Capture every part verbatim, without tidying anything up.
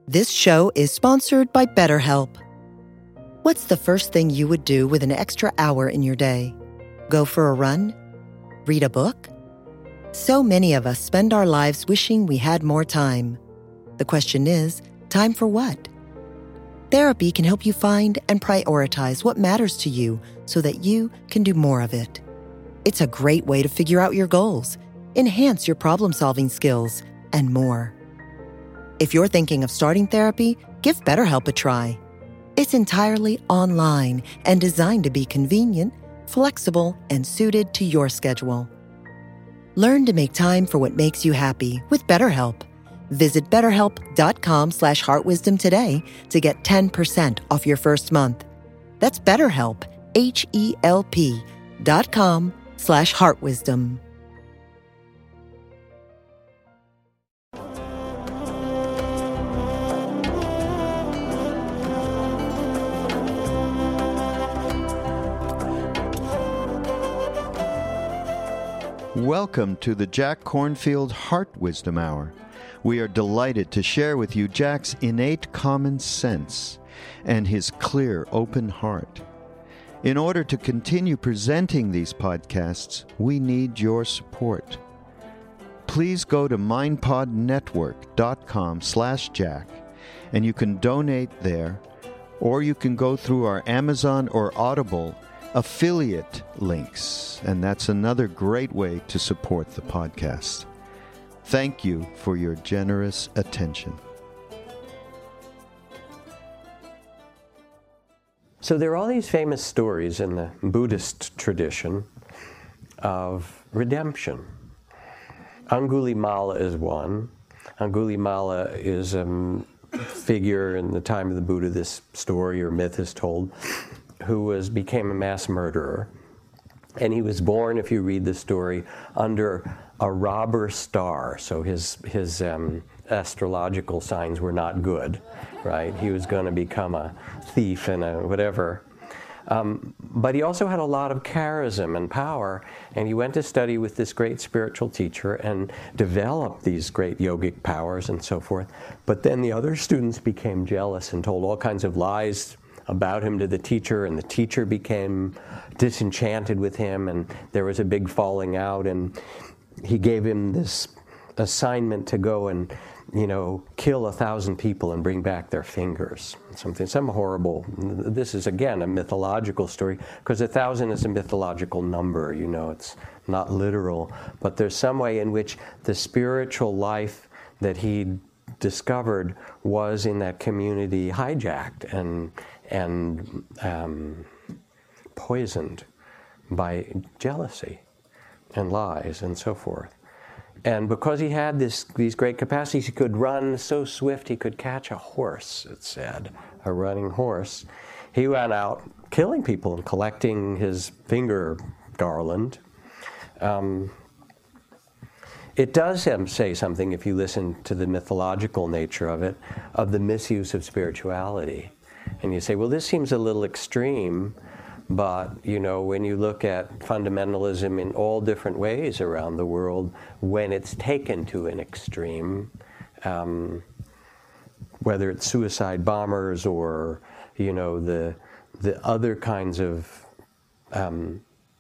This show is sponsored by BetterHelp. What's the first thing you would do with an extra hour in your day? Go for a run? Read a book? So many of us spend our lives wishing we had more time. The question is, time for what? Therapy can help you find and prioritize what matters to you so that you can do more of it. It's a great way to figure out your goals, enhance your problem-solving skills, and more. If you're thinking of starting therapy, give BetterHelp a try. It's entirely online and designed to be convenient, flexible, and suited to your schedule. Learn to make time for what makes you happy with BetterHelp. Visit betterhelp.com slash heartwisdom today to get ten percent off your first month. That's BetterHelp, H-E-L-P dot com slash heartwisdom. Welcome to the Jack Kornfield Heart Wisdom Hour. We are delighted to share with you Jack's innate common sense and his clear, open heart. In order to continue presenting these podcasts, we need your support. Please go to mindpodnetwork.com slash Jack, and you can donate there, or you can go through our Amazon or Audible affiliate links, and that's another great way to support the podcast. Thank you for your generous attention. So there are all these famous stories in the Buddhist tradition of redemption. Angulimala is one. Angulimala is a figure in the time of the Buddha, this story or myth is told, who was became a mass murderer. And he was born, if you read the story, under a robber star. So his his um, astrological signs were not good, right? He was going to become a thief and a whatever. Um, but he also had a lot of charism and power, and he went to study with this great spiritual teacher and developed these great yogic powers and so forth. But then the other students became jealous and told all kinds of lies about him to the teacher, and the teacher became disenchanted with him, and there was a big falling out, and he gave him this assignment to go and, you know, kill a thousand people and bring back their fingers. Something, some horrible, this is again a mythological story, because a thousand is a mythological number, you know, it's not literal, but there's some way in which the spiritual life that he discovered was in that community hijacked and and um, poisoned by jealousy and lies and so forth. And because he had this, these great capacities, he could run so swift he could catch a horse, it said, a running horse. He went out killing people and collecting his finger garland. Um, It does um, say something, if you listen to the mythological nature of it, of the misuse of spirituality. And you say, well, this seems a little extreme, but, you know, when you look at fundamentalism in all different ways around the world, when it's taken to an extreme, um, whether it's suicide bombers or, you know, the, the other kinds of um,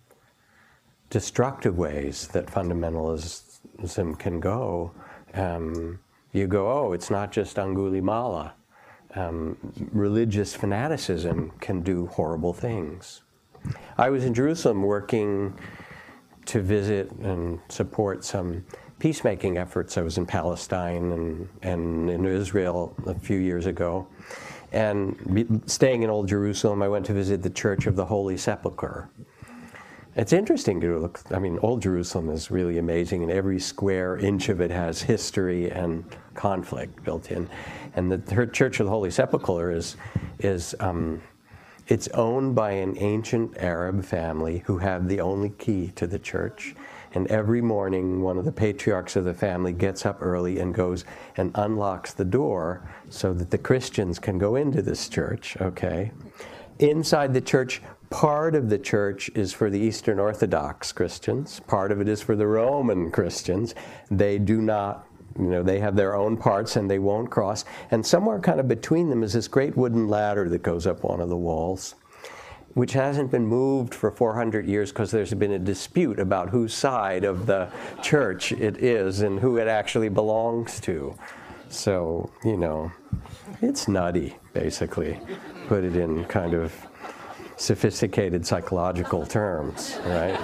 destructive ways that fundamentalism can go, um, you go, oh, it's not just Angulimala. Um, religious fanaticism can do horrible things. I was in Jerusalem working to visit and support some peacemaking efforts. I was in Palestine and, and in Israel a few years ago. And staying in Old Jerusalem, I went to visit the Church of the Holy Sepulchre. It's interesting to look, I mean, Old Jerusalem is really amazing, and every square inch of it has history and conflict built in. And the Church of the Holy Sepulchre is, is um, it's owned by an ancient Arab family who have the only key to the church. And every morning, one of the patriarchs of the family gets up early and goes and unlocks the door so that the Christians can go into this church, okay? Inside the church, part of the church is for the Eastern Orthodox Christians. Part of it is for the Roman Christians. They do not You know, they have their own parts and they won't cross. And somewhere kind of between them is this great wooden ladder that goes up one of the walls, which hasn't been moved for four hundred years because there's been a dispute about whose side of the church it is and who it actually belongs to. So, you know, it's nutty, basically. Put it in kind of sophisticated psychological terms, right?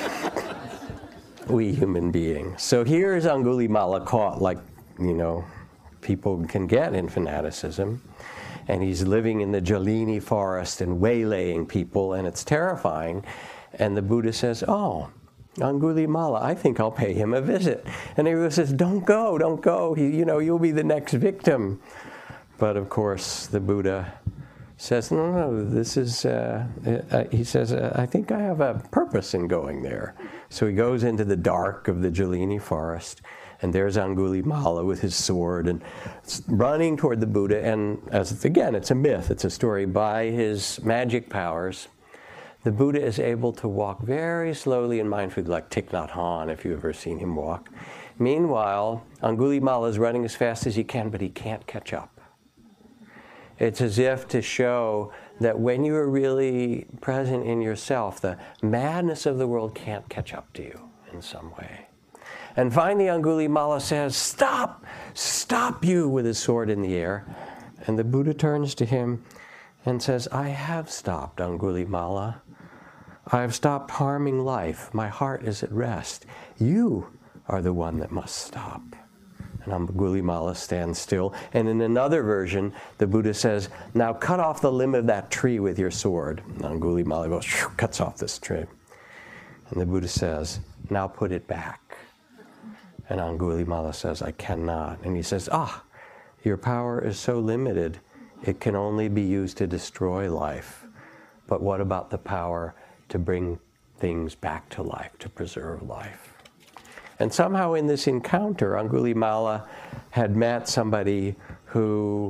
We human beings. So here's Angulimala caught like, you know, people can get in fanaticism. And he's living in the Jalini forest and waylaying people, and it's terrifying. And the Buddha says, oh, Angulimala, I think I'll pay him a visit. And everyone says, don't go, don't go. He, you know, you'll be the next victim. But of course, the Buddha says, no, no, this is, uh, uh, he says, uh, I think I have a purpose in going there. So he goes into the dark of the Jalini forest, and there's Angulimala with his sword and running toward the Buddha. And as again, it's a myth, it's a story. By his magic powers, the Buddha is able to walk very slowly and mindfully, like Thich Nhat Hanh, if you've ever seen him walk. Meanwhile, Angulimala is running as fast as he can, but he can't catch up. It's as if to show that when you are really present in yourself, the madness of the world can't catch up to you in some way. And finally, Angulimala says, stop, stop you, with his sword in the air. And the Buddha turns to him and says, I have stopped, Angulimala. I have stopped harming life. My heart is at rest. You are the one that must stop. And Angulimala stands still. And in another version, the Buddha says, now cut off the limb of that tree with your sword. And Angulimala goes, cuts off this tree. And the Buddha says, now put it back. And Angulimala says, I cannot. And he says, ah, your power is so limited, it can only be used to destroy life. But what about the power to bring things back to life, to preserve life? And somehow in this encounter, Angulimala had met somebody who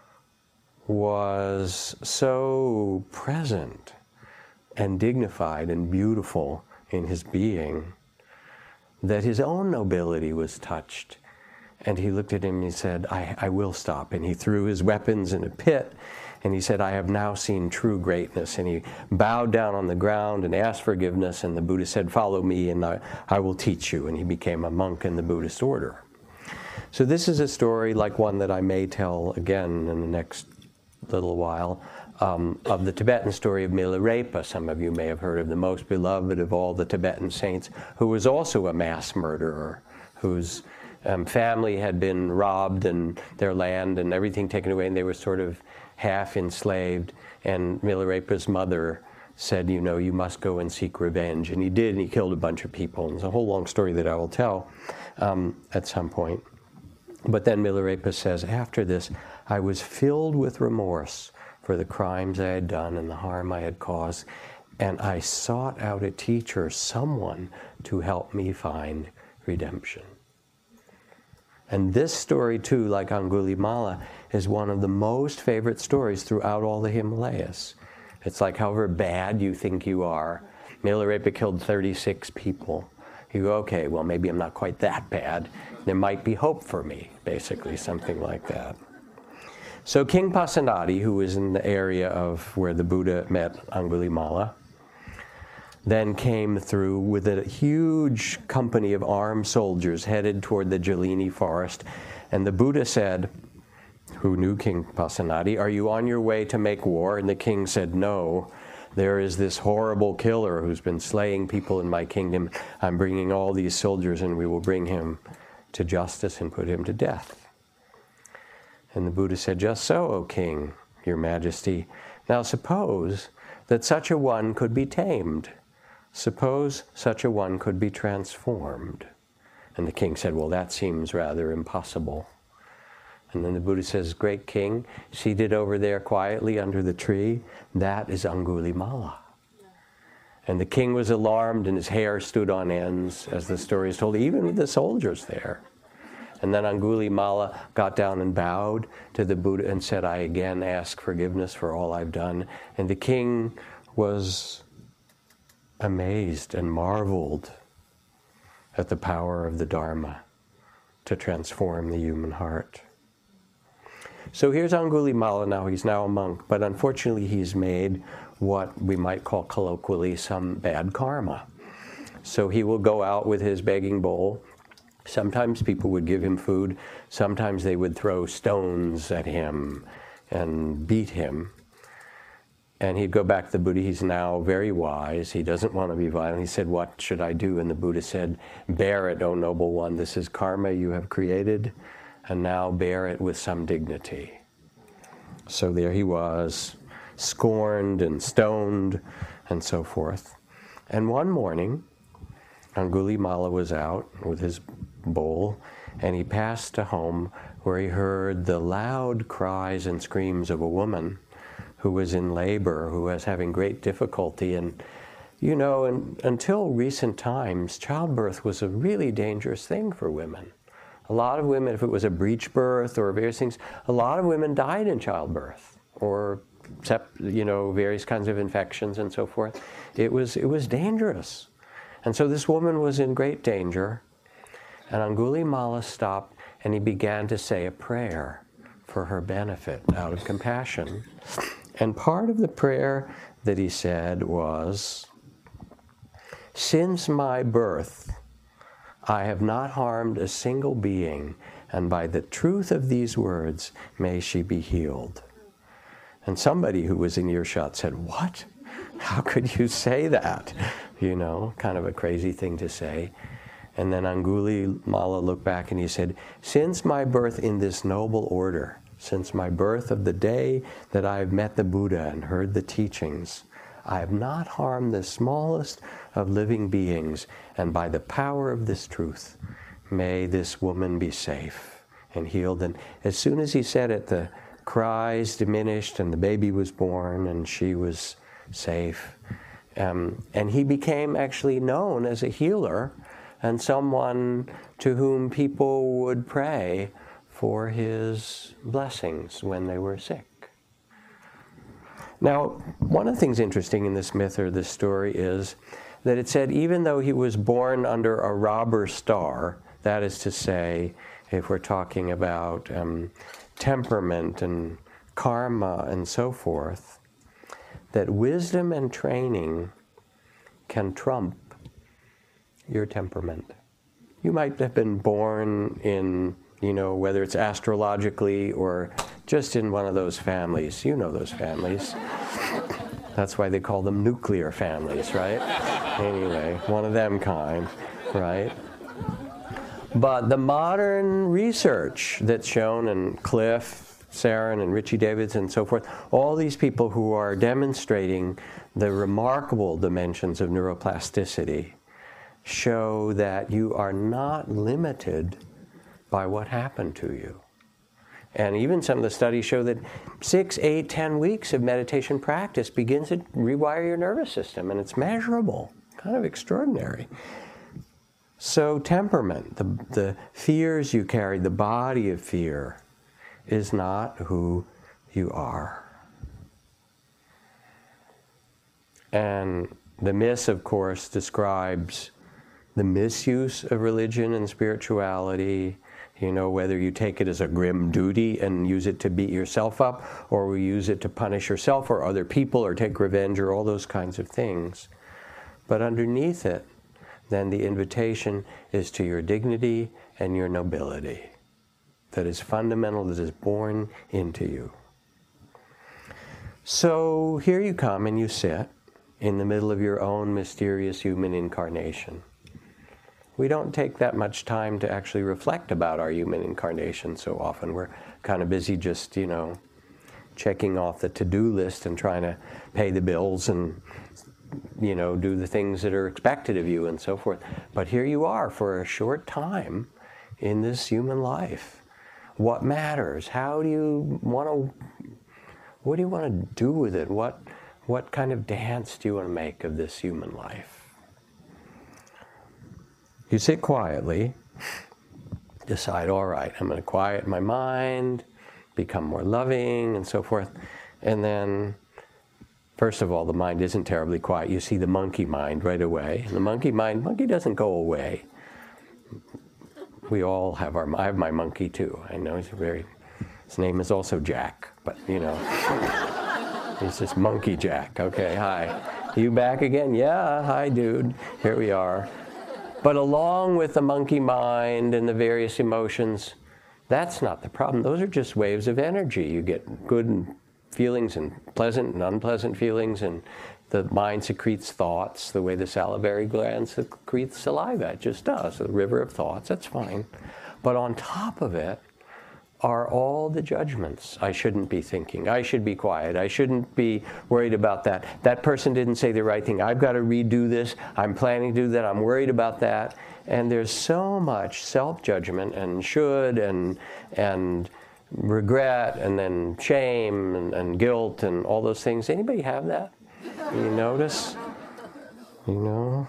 was so present and dignified and beautiful in his being that his own nobility was touched. And he looked at him and he said, I, I will stop. And he threw his weapons in a pit. And he said, I have now seen true greatness. And he bowed down on the ground and asked forgiveness. And the Buddha said, follow me and I, I will teach you. And he became a monk in the Buddhist order. So this is a story like one that I may tell again in the next little while, um, of the Tibetan story of Milarepa. Some of you may have heard of, the most beloved of all the Tibetan saints, who was also a mass murderer, whose um, family had been robbed and their land and everything taken away, and they were sort of half enslaved. And Milarepa's mother said, you know, you must go and seek revenge. And he did, and he killed a bunch of people. And it's a whole long story that I will tell um, at some point. But then Milarepa says, after this, I was filled with remorse for the crimes I had done and the harm I had caused, and I sought out a teacher, someone to help me find redemption. And this story, too, like Angulimala, is one of the most favorite stories throughout all the Himalayas. It's like, however bad you think you are, Milarepa killed thirty-six people. You go, okay, well, maybe I'm not quite that bad. There might be hope for me, basically, something like that. So King Pasenadi, who was in the area of where the Buddha met Angulimala, then came through with a huge company of armed soldiers headed toward the Jalini forest. And the Buddha said, who knew King Pasenadi, are you on your way to make war? And the king said, no. There is this horrible killer who's been slaying people in my kingdom. I'm bringing all these soldiers and we will bring him to justice and put him to death. And the Buddha said, just so, O king, your majesty. Now suppose that such a one could be tamed. Suppose such a one could be transformed. And the king said, well, that seems rather impossible. And then the Buddha says, great king, seated over there quietly under the tree, that is Angulimala. Yeah. And the king was alarmed and his hair stood on ends, as the story is told, even with the soldiers there. And then Angulimala got down and bowed to the Buddha and said, I again ask forgiveness for all I've done. And the king was amazed and marveled at the power of the Dharma to transform the human heart. So here's Angulimala now. He's now a monk, but unfortunately he's made what we might call colloquially some bad karma. So he will go out with his begging bowl. Sometimes people would give him food. Sometimes they would throw stones at him and beat him. And he'd go back to the Buddha. He's now very wise. He doesn't want to be violent. He said, "What should I do?" And the Buddha said, "Bear it, O noble one. This is karma you have created, and now bear it with some dignity." So there he was, scorned and stoned and so forth. And one morning, Angulimala was out with his bowl, and he passed a home where he heard the loud cries and screams of a woman who was in labor, who was having great difficulty. And, you know, and, until recent times, childbirth was a really dangerous thing for women. A lot of women, if it was a breech birth or various things, a lot of women died in childbirth, or, you know, various kinds of infections and so forth. It was, it was dangerous. And so this woman was in great danger, and Angulimala stopped and he began to say a prayer for her benefit out of compassion. And part of the prayer that he said was, "Since my birth, I have not harmed a single being, and by the truth of these words, may she be healed." And somebody who was in earshot said, "What? How could you say that?" You know, kind of a crazy thing to say. And then Angulimala looked back and he said, "Since my birth in this noble order, since my birth of the day that I have met the Buddha and heard the teachings, I have not harmed the smallest of living beings, and by the power of this truth, may this woman be safe and healed." And as soon as he said it, the cries diminished and the baby was born and she was safe. Um, and he became actually known as a healer and someone to whom people would pray for his blessings when they were sick. Now, one of the things interesting in this myth or this story is that it said even though he was born under a robber star, that is to say, if we're talking about um, temperament and karma and so forth, that wisdom and training can trump your temperament. You might have been born in, you know, whether it's astrologically or just in one of those families. You know those families. That's why they call them nuclear families, right? Anyway, one of them kind, right? But the modern research that's shown, and Cliff, Sarin, and Richie Davids, and so forth, all these people who are demonstrating the remarkable dimensions of neuroplasticity show that you are not limited by what happened to you. And even some of the studies show that six, eight, ten weeks of meditation practice begins to rewire your nervous system, and it's measurable, kind of extraordinary. So temperament, the, the fears you carry, the body of fear, is not who you are. And the myth, of course, describes the misuse of religion and spirituality, you know, whether you take it as a grim duty and use it to beat yourself up, or we use it to punish yourself or other people or take revenge or all those kinds of things. But underneath it, then the invitation is to your dignity and your nobility that is fundamental, that is born into you. So here you come and you sit in the middle of your own mysterious human incarnation. We don't take that much time to actually reflect about our human incarnation so often. We're kind of busy just, you know, checking off the to-do list and trying to pay the bills and, you know, do the things that are expected of you and so forth. But here you are for a short time in this human life. What matters? How do you want to, what do you want to do with it? What, what kind of dance do you want to make of this human life? You sit quietly, decide, all right, I'm going to quiet my mind, become more loving, and so forth. And then, first of all, the mind isn't terribly quiet. You see the monkey mind right away. And the monkey mind, monkey doesn't go away. We all have our, I have my monkey too. I know he's very, his name is also Jack, but you know, he's just Monkey Jack. Okay, hi. You back again? Yeah, hi dude, here we are. But along with the monkey mind and the various emotions, that's not the problem. Those are just waves of energy. You get good feelings and pleasant and unpleasant feelings, and the mind secretes thoughts the way the salivary gland secretes saliva. It just does. The river of thoughts, that's fine. But on top of it are all the judgments. I shouldn't be thinking. I should be quiet. I shouldn't be worried about that. That person didn't say the right thing. I've got to redo this. I'm planning to do that. I'm worried about that. And there's so much self-judgment and should and and regret and then shame and, and guilt and all those things. Anybody have that? You notice? You know?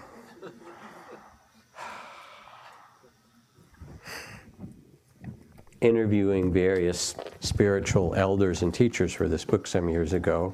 Interviewing various spiritual elders and teachers for this book some years ago.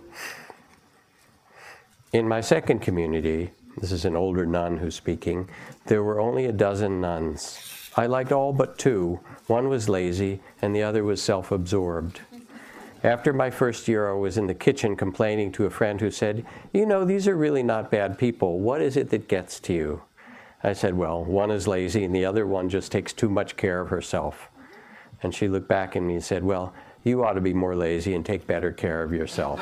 In my second community, this is an older nun who's speaking, there were only a dozen nuns. I liked all but two. One was lazy and the other was self-absorbed. After my first year, I was in the kitchen complaining to a friend who said, you know, these are really not bad people. What is it that gets to you? I said, well, one is lazy and the other one just takes too much care of herself. And she looked back at me and said, well, you ought to be more lazy and take better care of yourself.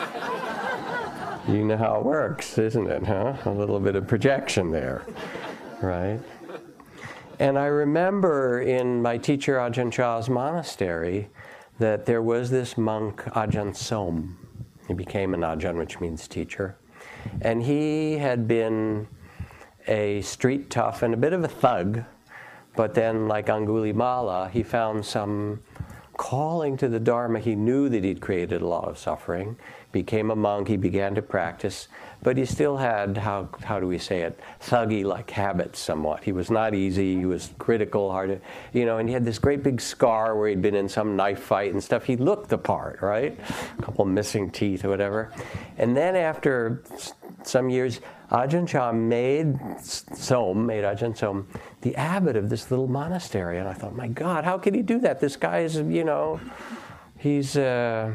You know how it works, isn't it, huh? A little bit of projection there, right? And I remember in my teacher Ajahn Chah's monastery that there was this monk, Ajahn Som. He became an Ajahn, which means teacher. And he had been a street tough and a bit of a thug. But then, like Angulimala, he found some calling to the Dharma. He knew that he'd created a lot of suffering, became a monk, he began to practice, but he still had, how how do we say it, thuggy-like habits somewhat. He was not easy, he was critical, hard to, you know, and he had this great big scar where he'd been in some knife fight and stuff. He looked the part, right? A couple missing teeth or whatever. And then after some years, Ajahn Chah made Som, made Ajahn Som, the abbot of this little monastery. And I thought, my God, how could he do that? This guy is, you know, he's uh,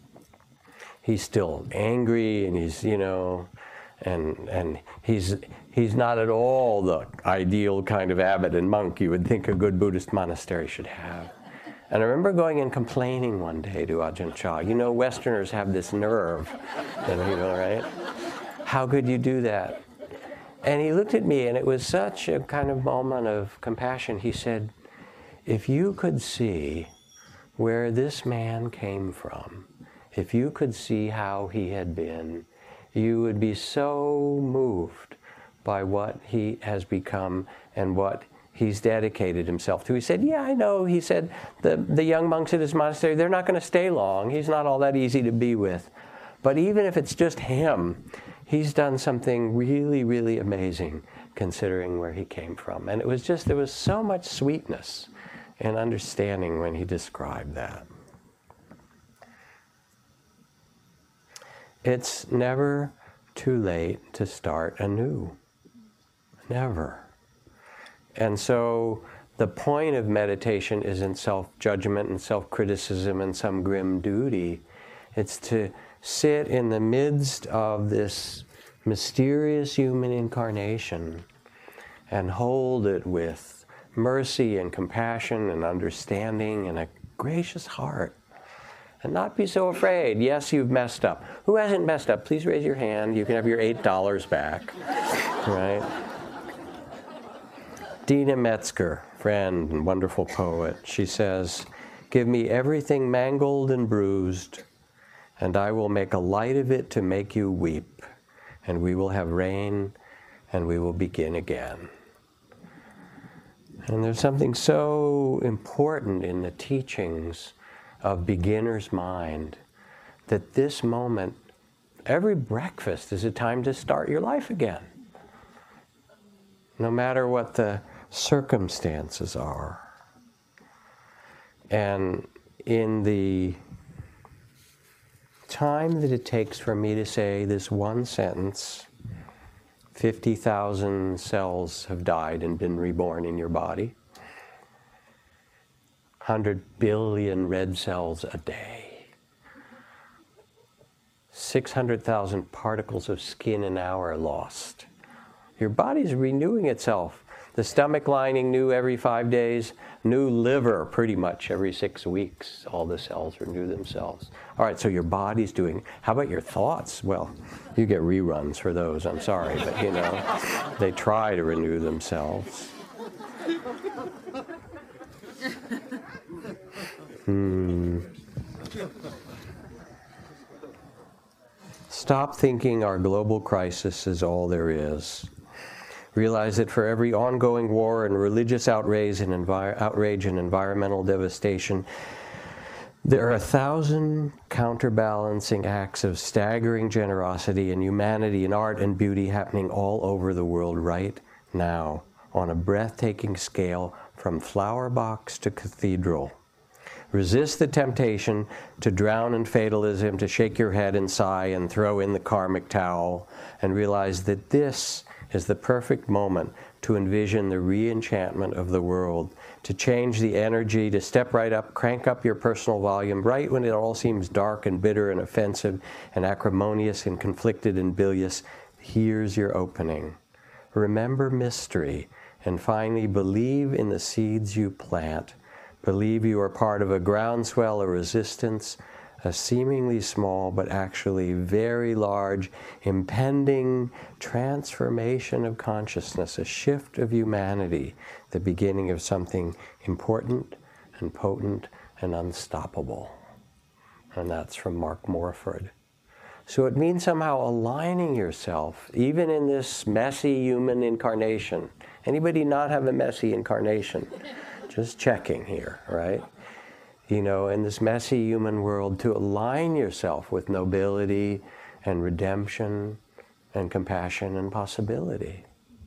he's still angry, and he's, you know, and and he's he's not at all the ideal kind of abbot and monk you would think a good Buddhist monastery should have. And I remember going and complaining one day to Ajahn Chah. You know, Westerners have this nerve, you know, right? How could you do that? And he looked at me, and it was such a kind of moment of compassion. He said, if you could see where this man came from, if you could see how he had been, you would be so moved by what he has become and what he's dedicated himself to. He said, yeah, I know. He said, the, the young monks at his monastery, they're not going to stay long. He's not all that easy to be with. But even if it's just him, he's done something really, really amazing considering where he came from. And it was just, there was so much sweetness and understanding when he described that. It's never too late to start anew. Never. And so the point of meditation isn't self-judgment and self-criticism and some grim duty. It's to sit in the midst of this mysterious human incarnation and hold it with mercy and compassion and understanding and a gracious heart. And not be so afraid. Yes, you've messed up. Who hasn't messed up? Please raise your hand. You can have your eight dollars back. Right? Dina Metzger, friend and wonderful poet, she says, give me everything mangled and bruised, and I will make a light of it to make you weep, and we will have rain, and we will begin again. And there's something so important in the teachings of beginner's mind that this moment, every breakfast is a time to start your life again. No matter what the circumstances are. And in the time that it takes for me to say this one sentence, fifty thousand cells have died and been reborn in your body. hundred billion red cells a day. six hundred thousand particles of skin an hour lost. Your body's renewing itself. The stomach lining new every five days, new liver pretty much every six weeks. All the cells renew themselves. All right, so your body's doing, how about your thoughts? Well, you get reruns for those, I'm sorry, but you know, they try to renew themselves. Hmm. Stop thinking our global crisis is all there is. Realize that for every ongoing war and religious outrage and, envi- outrage and environmental devastation, there are a thousand counterbalancing acts of staggering generosity and humanity and art and beauty happening all over the world right now on a breathtaking scale from flower box to cathedral. Resist the temptation to drown in fatalism, to shake your head and sigh and throw in the karmic towel, and realize that this is the perfect moment to envision the re-enchantment of the world, to change the energy, to step right up, crank up your personal volume right when it all seems dark and bitter and offensive and acrimonious and conflicted and bilious. Here's your opening. Remember mystery, and finally believe in the seeds you plant. Believe you are part of a groundswell of resistance, a seemingly small but actually very large, impending transformation of consciousness, a shift of humanity, the beginning of something important and potent and unstoppable. And that's from Mark Morford. So it means somehow aligning yourself, even in this messy human incarnation. Anybody not have a messy incarnation? Just checking here, right? You know, in this messy human world, to align yourself with nobility and redemption and compassion and possibility.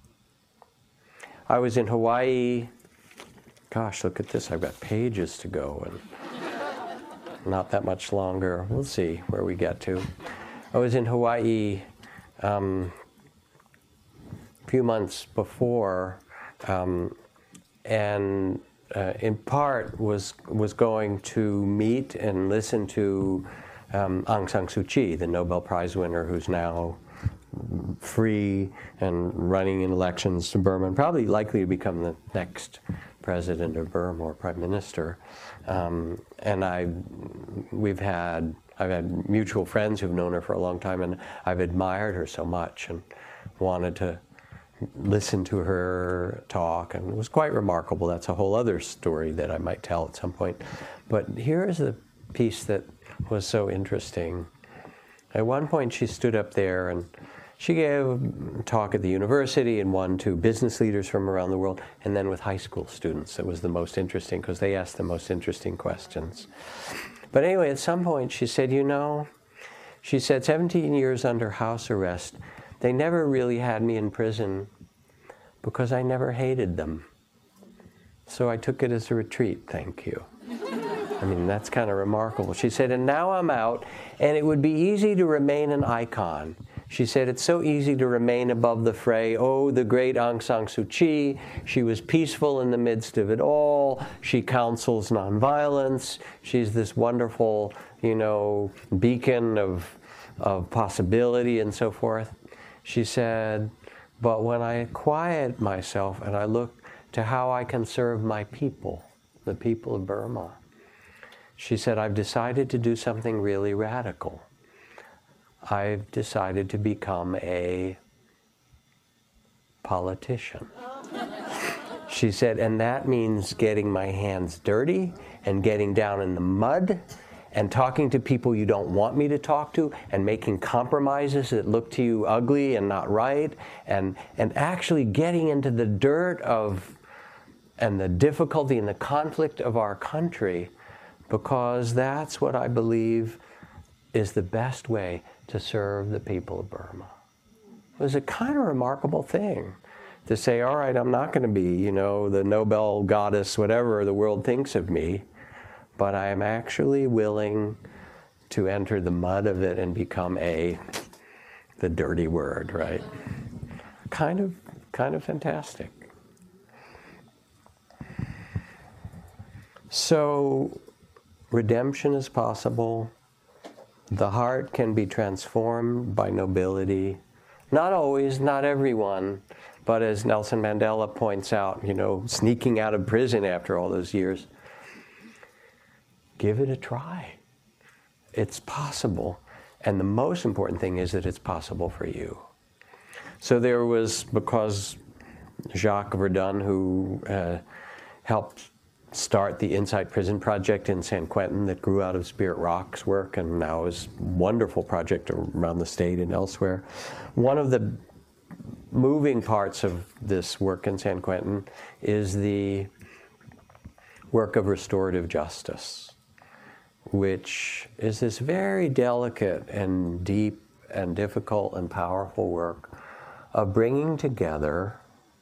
I was in Hawaii. Gosh, look at this. I've got pages to go and not that much longer. We'll see where we get to. I was in Hawaii um, a few months before, um, and Uh, in part was was going to meet and listen to um, Aung San Suu Kyi, the Nobel Prize winner, who's now free and running in elections to Burma, and probably likely to become the next president of Burma or prime minister. Um, and I, we've had I've had mutual friends who've known her for a long time, and I've admired her so much and wanted to listen to her talk, and it was quite remarkable. That's a whole other story that I might tell at some point. But here is the piece that was so interesting. At one point she stood up there and she gave a talk at the university and one to business leaders from around the world, and then with high school students. It was the most interesting because they asked the most interesting questions. But anyway, at some point she said, you know, she said, seventeen years under house arrest, they never really had me in prison because I never hated them. So I took it as a retreat, thank you. I mean, that's kind of remarkable. She said, and now I'm out, and it would be easy to remain an icon. She said, it's so easy to remain above the fray. Oh, the great Aung San Suu Kyi, she was peaceful in the midst of it all. She counsels nonviolence. She's this wonderful, you know, beacon of, of possibility and so forth. She said, but when I quiet myself and I look to how I can serve my people, the people of Burma, she said, I've decided to do something really radical. I've decided to become a politician. She said, and that means getting my hands dirty and getting down in the mud and talking to people you don't want me to talk to, and making compromises that look to you ugly and not right, and, and actually getting into the dirt of, and the difficulty and the conflict of our country, because that's what I believe is the best way to serve the people of Burma. It was a kind of remarkable thing to say, all right, I'm not going to be, you know, the Nobel goddess, whatever the world thinks of me, but I am actually willing to enter the mud of it and become a, the dirty word, right? Kind of, kind of fantastic. So redemption is possible. The heart can be transformed by nobility. Not always, not everyone, but as Nelson Mandela points out, you know, sneaking out of prison after all those years, give it a try. It's possible. And the most important thing is that it's possible for you. So there was, because Jacques Verdun, who uh, helped start the Insight Prison Project in San Quentin that grew out of Spirit Rock's work and now is a wonderful project around the state and elsewhere. One of the moving parts of this work in San Quentin is the work of restorative justice, which is this very delicate and deep and difficult and powerful work of bringing together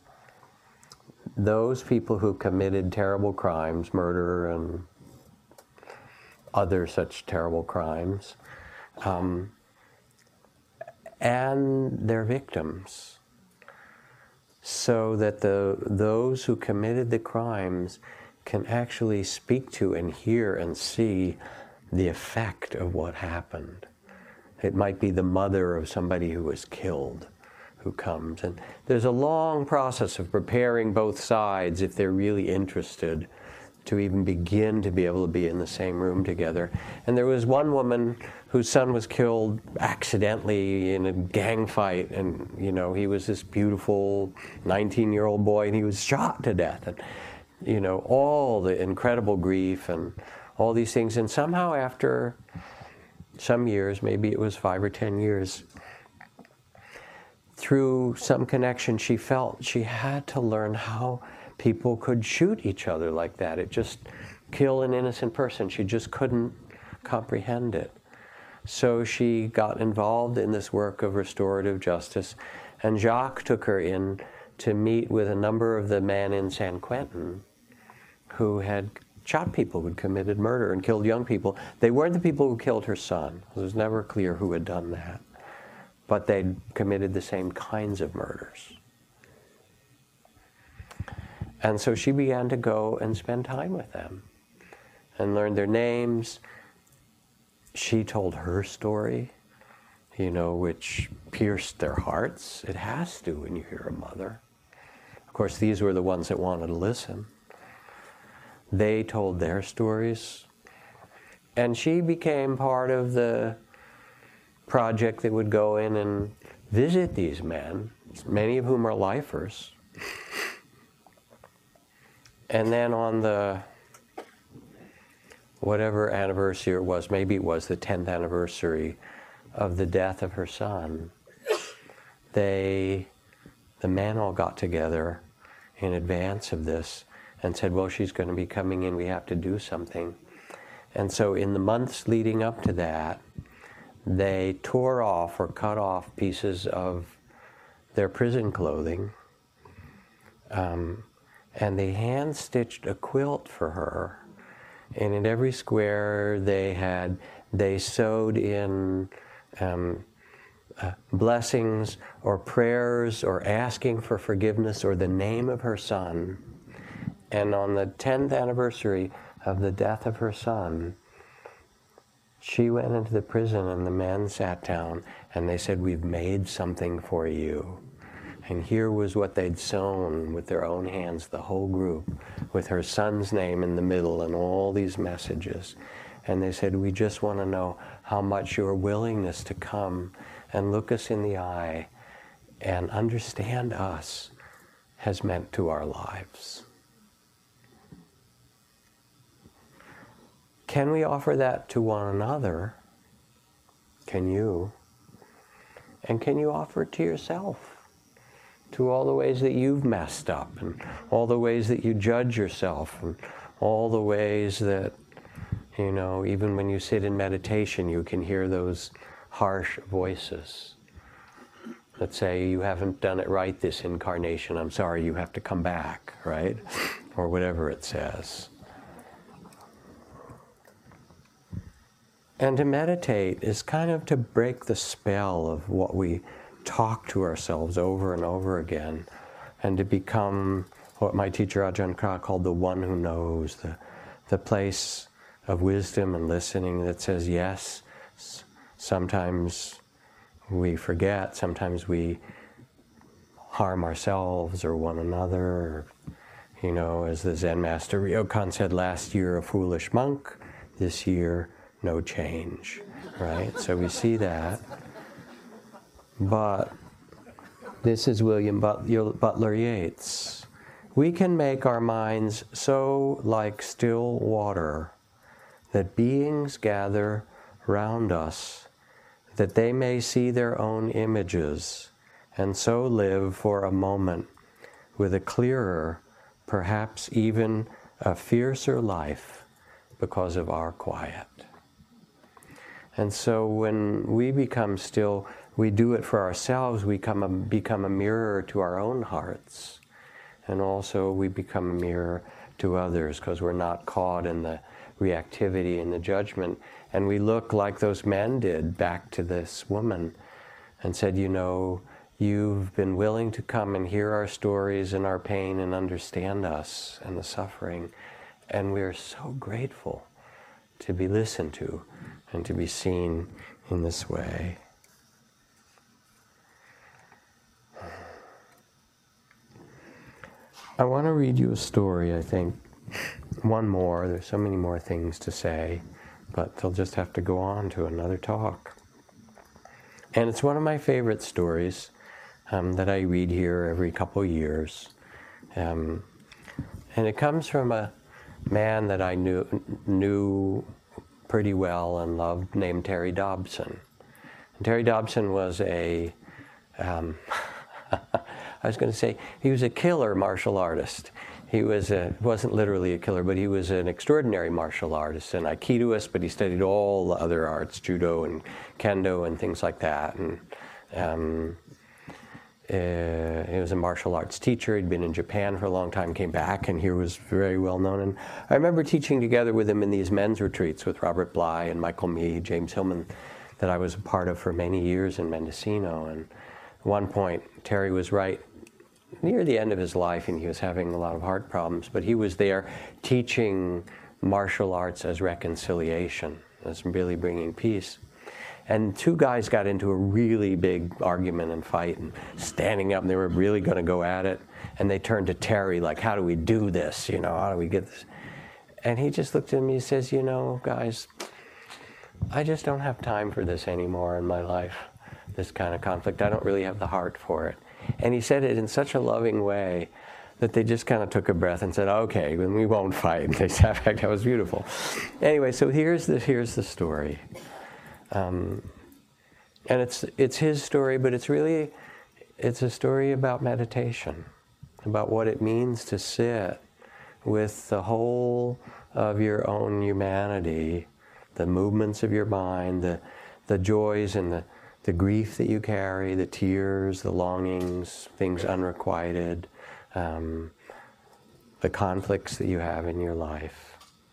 those people who committed terrible crimes, murder and other such terrible crimes, um, and their victims, so that the those who committed the crimes can actually speak to and hear and see the effect of what happened. It might be the mother of somebody who was killed who comes. And there's a long process of preparing both sides, if they're really interested, to even begin to be able to be in the same room together. And there was one woman whose son was killed accidentally in a gang fight, and you know, he was this beautiful nineteen-year-old boy, and he was shot to death. And you know, all the incredible grief and all these things. And somehow after some years, maybe it was five or ten years, through some connection, she felt she had to learn how people could shoot each other like that. It just kill an innocent person. She just couldn't comprehend it. So she got involved in this work of restorative justice, and Jacques took her in to meet with a number of the men in San Quentin who had shot people, who'd committed murder and killed young people. They weren't the people who killed her son. It was never clear who had done that. But they'd committed the same kinds of murders. And so she began to go and spend time with them and learn their names. She told her story, you know, which pierced their hearts. It has to when you hear a mother. Of course, these were the ones that wanted to listen. They told their stories. And she became part of the project that would go in and visit these men, many of whom are lifers. And then on the whatever anniversary it was, maybe it was the tenth anniversary of the death of her son, they, the men all got together in advance of this and said, well, she's going to be coming in, we have to do something. And so in the months leading up to that, they tore off or cut off pieces of their prison clothing, um, and they hand-stitched a quilt for her. And in every square they had, they sewed in um, uh, blessings or prayers or asking for forgiveness or the name of her son. And on the tenth anniversary of the death of her son, she went into the prison and the men sat down and they said, we've made something for you. And here was what they'd sewn with their own hands, the whole group, with her son's name in the middle and all these messages. And they said, we just want to know how much your willingness to come and look us in the eye and understand us has meant to our lives. Can we offer that to one another? Can you? And can you offer it to yourself? To all the ways that you've messed up, and all the ways that you judge yourself, and all the ways that, you know, even when you sit in meditation, you can hear those harsh voices that say, you haven't done it right this incarnation, I'm sorry, you have to come back, right? Or whatever it says. And to meditate is kind of to break the spell of what we talk to ourselves over and over again, and to become what my teacher Ajahn Chah called the one who knows, the, the place of wisdom and listening that says yes. Sometimes we forget, sometimes we harm ourselves or one another. Or, you know, as the Zen master Ryokan said, last year a foolish monk, this year no change, right? So we see that. But this is William Butler Yeats. We can make our minds so like still water that beings gather round us, that they may see their own images, and so live for a moment with a clearer, perhaps even a fiercer life because of our quiet. And so when we become still, we do it for ourselves, we become a, become a mirror to our own hearts. And also we become a mirror to others because we're not caught in the reactivity and the judgment. And we look like those men did back to this woman and said, you know, you've been willing to come and hear our stories and our pain and understand us and the suffering. And we're so grateful to be listened to and to be seen in this way. I want to read you a story, I think. One more. There's so many more things to say, but they'll just have to go on to another talk. And it's one of my favorite stories um, that I read here every couple years. Um, and it comes from a man that I knew knew pretty well and loved, named Terry Dobson. And Terry Dobson was a, um, I was going to say, he was a killer martial artist. He was a, wasn't literally a killer, but he was an extraordinary martial artist, an Aikidoist, but he studied all the other arts, judo and kendo and things like that. And um, uh, he was a martial arts teacher. He'd been in Japan for a long time, came back, and here was very well known. And I remember teaching together with him in these men's retreats with Robert Bly and Michael Mead, James Hillman, that I was a part of for many years in Mendocino. And at one point, Terry was right near the end of his life, and he was having a lot of heart problems, but he was there teaching martial arts as reconciliation, as really bringing peace. And two guys got into a really big argument and fight, and standing up, and they were really going to go at it, and they turned to Terry, like, how do we do this, you know, how do we get this? And he just looked at me and says, you know, guys, I just don't have time for this anymore in my life, this kind of conflict. I don't really have the heart for it. And he said it in such a loving way that they just kind of took a breath and said, okay, then we won't fight. And they sat back. That was beautiful. Anyway, so here's the, here's the story. Um, and it's, it's his story, but it's really, it's a story about meditation, about what it means to sit with the whole of your own humanity, the movements of your mind, the, the joys and the the grief that you carry, the tears, the longings, things unrequited, um, the conflicts that you have in your life.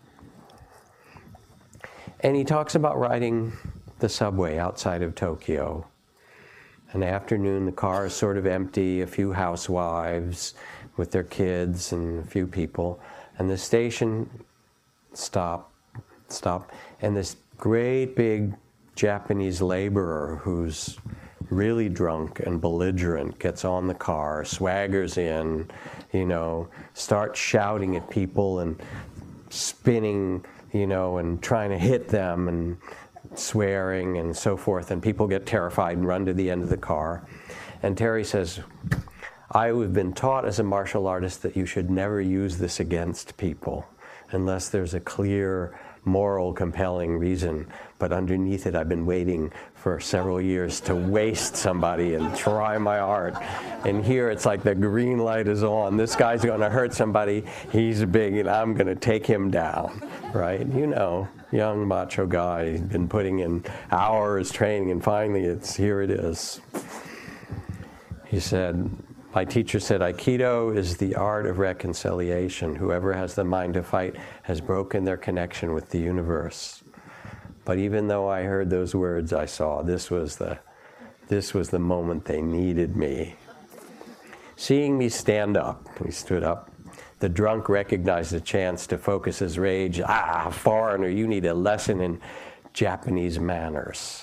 And he talks about riding the subway outside of Tokyo. An afternoon, the car is sort of empty, a few housewives with their kids and a few people, and the station stop, stop, and this great big Japanese laborer who's really drunk and belligerent gets on the car, swaggers in, you know, starts shouting at people and spinning, you know, and trying to hit them and swearing and so forth. And people get terrified and run to the end of the car. And Terry says, I have been taught as a martial artist that you should never use this against people unless there's a clear moral, compelling reason, but underneath it I've been waiting for several years to waste somebody and try my art. And here it's like the green light is on. This guy's going to hurt somebody. He's big, and I'm going to take him down, right? You know, young macho guy, he's been putting in hours training, and finally it's here it is. He said, my teacher said, Aikido is the art of reconciliation. Whoever has the mind to fight has broken their connection with the universe. But even though I heard those words, I saw this was the, this was the moment they needed me. Seeing me stand up, he stood up, The drunk recognized a chance to focus his rage. Ah, foreigner, you need a lesson in Japanese manners.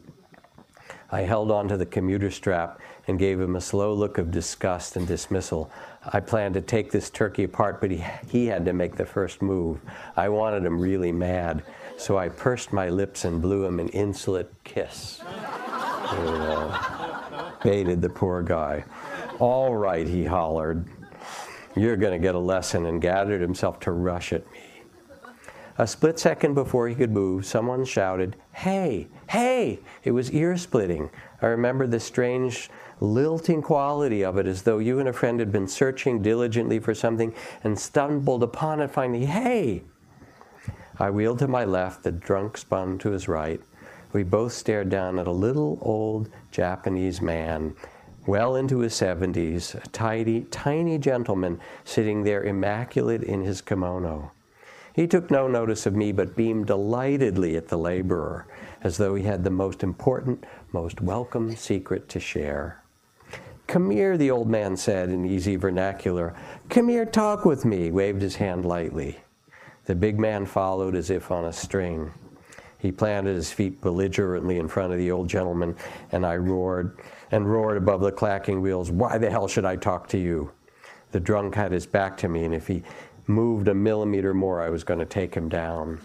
I held on to the commuter strap and gave him a slow look of disgust and dismissal. I planned to take this turkey apart, but he, he had to make the first move. I wanted him really mad, so I pursed my lips and blew him an insolent kiss. You know, baited the poor guy. All right, he hollered. You're going to get a lesson, and gathered himself to rush at me. A split second before he could move, someone shouted, "Hey, hey!" It was ear-splitting. I remember the strange lilting quality of it, as though you and a friend had been searching diligently for something and stumbled upon it finally. Hey! I wheeled to my left, the drunk spun to his right. We both stared down at a little old Japanese man, well into his seventies, a tiny, tiny gentleman sitting there immaculate in his kimono. He took no notice of me, but beamed delightedly at the laborer, as though he had the most important, most welcome secret to share. "Come here," the old man said in easy vernacular. "Come here, talk with me," waved his hand lightly. The big man followed as if on a string. He planted his feet belligerently in front of the old gentleman, and I roared, and roared above the clacking wheels, "Why the hell should I talk to you?" The drunk had his back to me, and if he moved a millimeter more, I was going to take him down.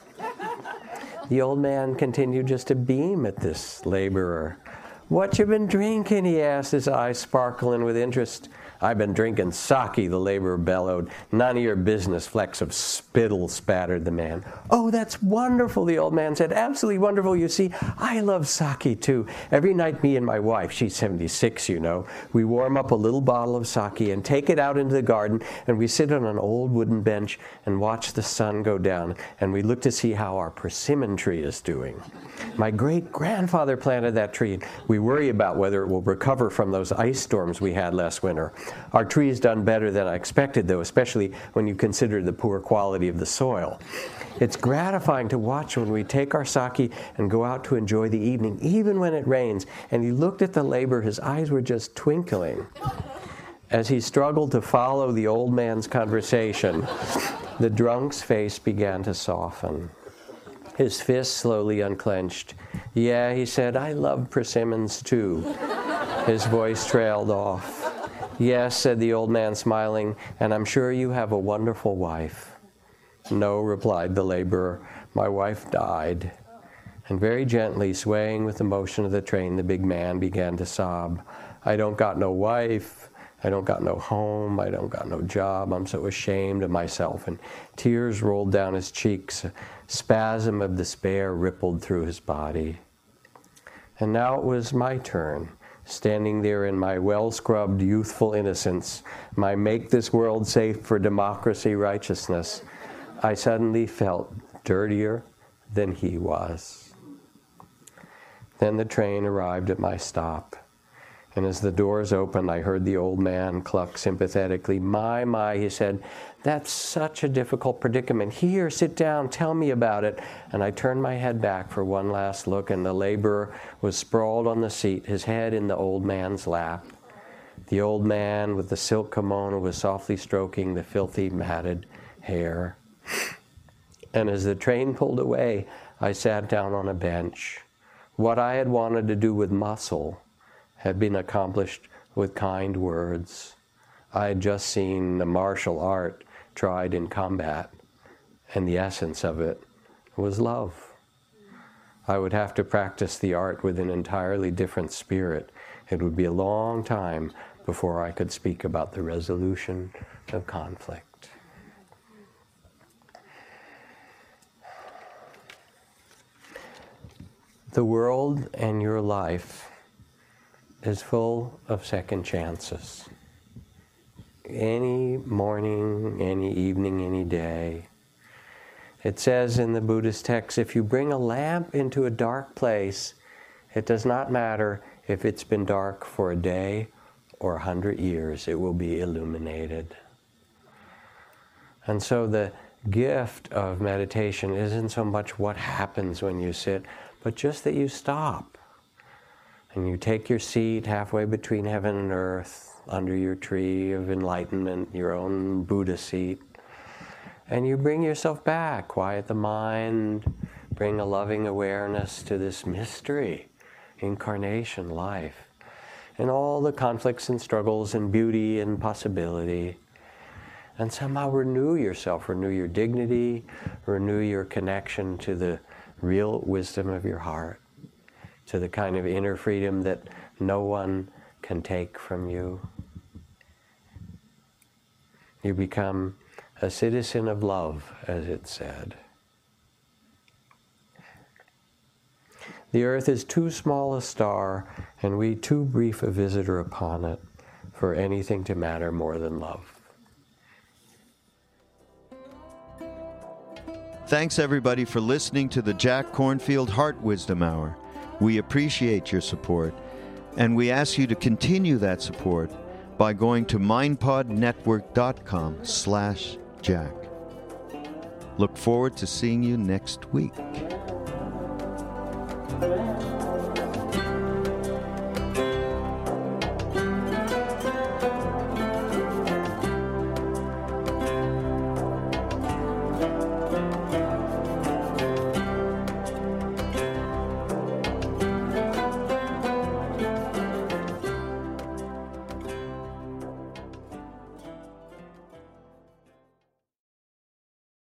The old man continued just to beam at this laborer. "What you been drinking?" he asked, his eyes sparkling with interest. "I've been drinking sake," the laborer bellowed. "None of your business," flecks of spittle spattered the man. "Oh, that's wonderful," the old man said. "Absolutely wonderful. You see, I love sake too. Every night me and my wife, she's seventy-six, you know, we warm up a little bottle of sake and take it out into the garden, and we sit on an old wooden bench and watch the sun go down, and we look to see how our persimmon tree is doing. My great-grandfather planted that tree, and we worry about whether it will recover from those ice storms we had last winter. Our tree's done better than I expected, though, especially when you consider the poor quality of the soil. It's gratifying to watch when we take our sake and go out to enjoy the evening, even when it rains." And he looked at the laborer. His eyes were just twinkling. As he struggled to follow the old man's conversation, the drunk's face began to soften. His fist slowly unclenched. "Yeah," he said, "I love persimmons too." His voice trailed off. "Yes," said the old man, smiling, "and I'm sure you have a wonderful wife." "No," replied the laborer, "my wife died." And very gently, swaying with the motion of the train, the big man began to sob. "I don't got no wife. I don't got no home. I don't got no job. I'm so ashamed of myself." And tears rolled down his cheeks. A spasm of despair rippled through his body. And now it was my turn. Standing there in my well-scrubbed youthful innocence, my make this world safe for democracy righteousness, I suddenly felt dirtier than he was. Then the train arrived at my stop, and as the doors opened, I heard the old man cluck sympathetically. "My, my," he said, "that's such a difficult predicament. Here, sit down, tell me about it." And I turned my head back for one last look, and the laborer was sprawled on the seat, his head in the old man's lap. The old man with the silk kimono was softly stroking the filthy, matted hair. And as the train pulled away, I sat down on a bench. What I had wanted to do with muscle had been accomplished with kind words. I had just seen the martial art tried in combat, and the essence of it was love. I would have to practice the art with an entirely different spirit. It would be a long time before I could speak about the resolution of conflict. The world and your life is full of second chances. Any morning, any evening, any day. It says in the Buddhist text, if you bring a lamp into a dark place, it does not matter if it's been dark for a day or a hundred years, it will be illuminated. And so the gift of meditation isn't so much what happens when you sit, but just that you stop. And you take your seat halfway between heaven and earth, under your tree of enlightenment, your own Buddha seat. And you bring yourself back, quiet the mind, bring a loving awareness to this mystery, incarnation, life, and all the conflicts and struggles and beauty and possibility. And somehow renew yourself, renew your dignity, renew your connection to the real wisdom of your heart, to the kind of inner freedom that no one can take from you. You become a citizen of love, as it said. The earth is too small a star, and we too brief a visitor upon it, for anything to matter more than love. Thanks, everybody, for listening to the Jack Kornfield Heart Wisdom Hour. We appreciate your support, and we ask you to continue that support by going to mindpodnetwork.com slash Jack. Look forward to seeing you next week.